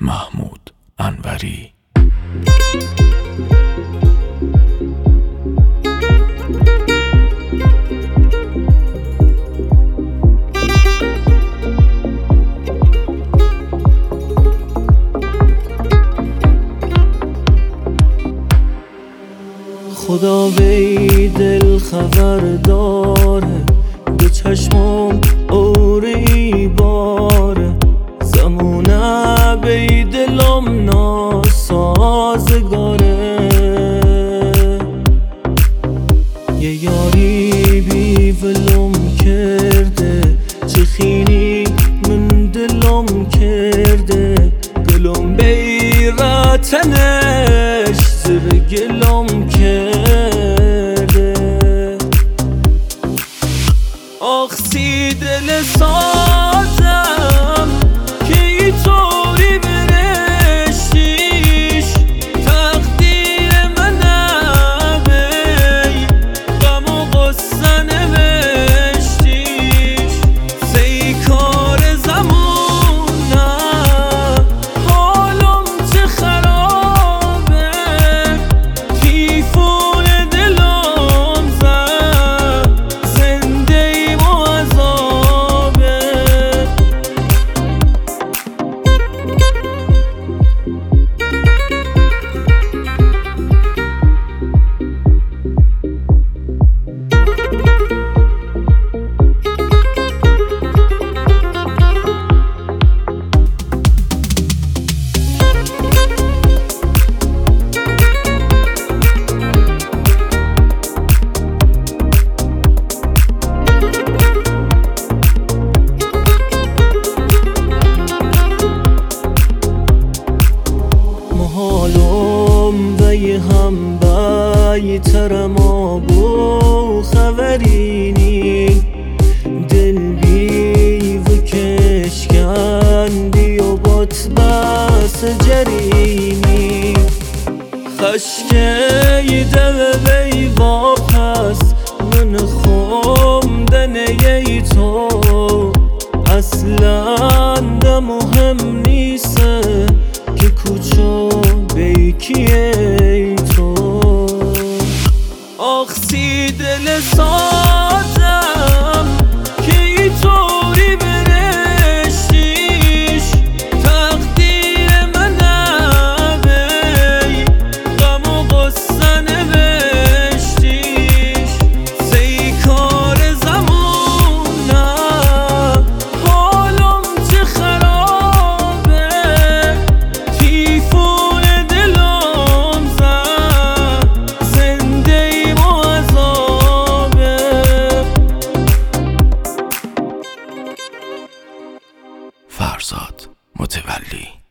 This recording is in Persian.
محمود انوری. خدا بی دل خبر داره، به چشمم اوری باره، زمونه بی دلم ناسازگاره. یه یاری بی ولم کرده، چه خینی من دلم کرده، گلم بی رتنش زیر گلم کرده. آخسی دل سازم که ای طوری برشتیش، تقدیر منم ای غم و غصه نوشتیش. سی کار زمونم حالم چه خرابه، تیفون دلم زد زنده ایم و عذابه. محالم بی هم بی ترم آبو خبرینی، دل بی و کشکندی و بات بس جرینی. خشکی دل بی واپس من خومدن ای تو، اصلا ده مهم نیسته که کوچو بیکیه تو. آخسی دل سازم که ای طوری برشتیش، تقدیر منم ای غم و غصه نوشتیش. سی کار زمونم حالم چه خرابه، تیفون دلم زد زنده ایم و عذابه. فرزاد متولی.